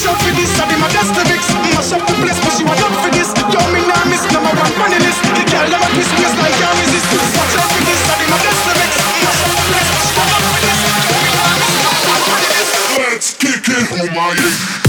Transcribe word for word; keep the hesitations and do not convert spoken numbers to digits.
watch out for this, I be my Destivix. Mash up the place, but she was up for this. Yo, me now miss number one funny list. The girl never twist waist like can't resist. Watch out for this, I be my Destivix. Mash up the place, but she was up for this. Yo, me now miss number one funny list. Let's kick it, oh my.